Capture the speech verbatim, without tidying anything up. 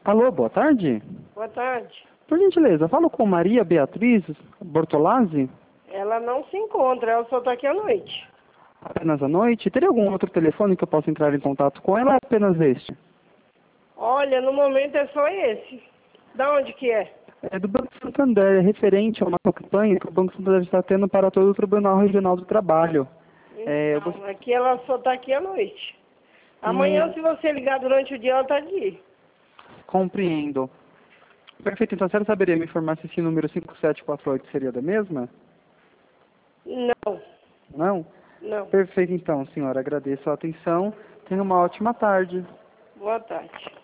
Alô, boa tarde. Boa tarde. Por gentileza, falo com Maria Beatriz Bortolazzi, Ela não se encontra, ela só está aqui à noite. apenas à noite. Teria algum outro telefone que eu possa entrar em contato com ela ou apenas este? Olha, no momento é só esse. Da onde que é? É do Banco Santander, é referente a uma campanha que o Banco Santander está tendo para todo o Tribunal Regional do Trabalho. É, eu gost... Não, aqui ela só está aqui à noite. Amanhã, hum, se você ligar durante o dia, ela está aqui. Compreendo. Perfeito, então a senhora saberia me informar se esse número cinco sete quatro oito seria da mesma? Não, Não? não. Perfeito então, senhora. Agradeço a atenção. Tenha uma ótima tarde. Boa tarde.